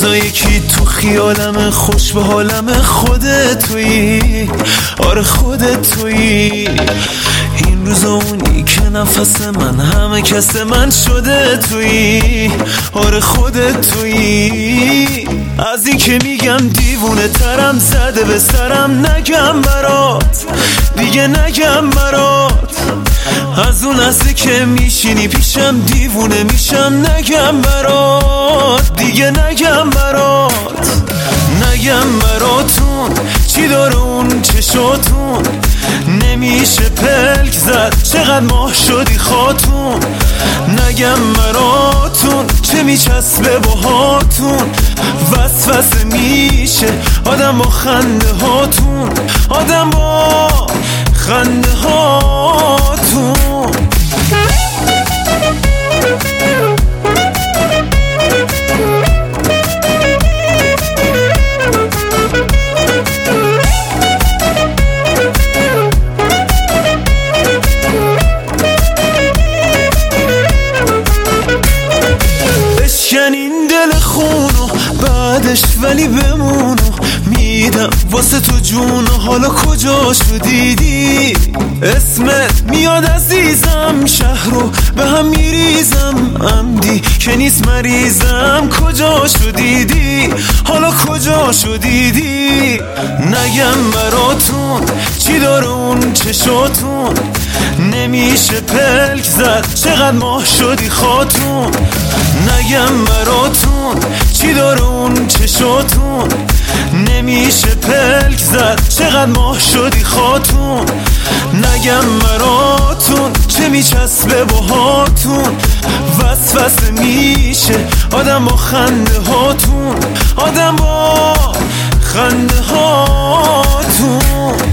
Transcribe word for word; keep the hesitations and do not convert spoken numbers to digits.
روزا یکی تو خیالم خوش به حالم خودت تویی، آره خودت تویی. این روزا اونی که نفس من همه کس من شده تویی، آره خودت تویی. از این که میگم دیوونه ترم زده به سرم نگم برات، دیگه نگم برات. از اون لحظه که میشینی پیشم دیوونه میشم نگم برات، دیگه نگم برات. نگم براتون چی داره اون چشاتون، نمیشه پلک زد چقدر ماه شدی خاتون. نگم براتون چه میچسبه باهاتون، وسوسه میشه آدم با خنده هاتون، آدم با خنده هاتون. بشکن این دل خونو بعدش ولی بمونو، میدم واسه تو جون. حالا کجا شدیدی اسمت میاد عزیزم، شهرو به هم میریزم عمدی که نیست مریضم. کجا شدیدی حالا کجا شدیدی. نگم براتون چی داره اون چشاتون، نمیشه پلک زد چقدر ماه شدی خاتون. نگم براتون چی داره اون چشاتون، نمیشه پلک زد چقدر ماه شدی خاتون. نگم براتون چه میچسبه باهاتون، وسوسه میشه آدم با خنده هاتون، آدم با خنده هاتون.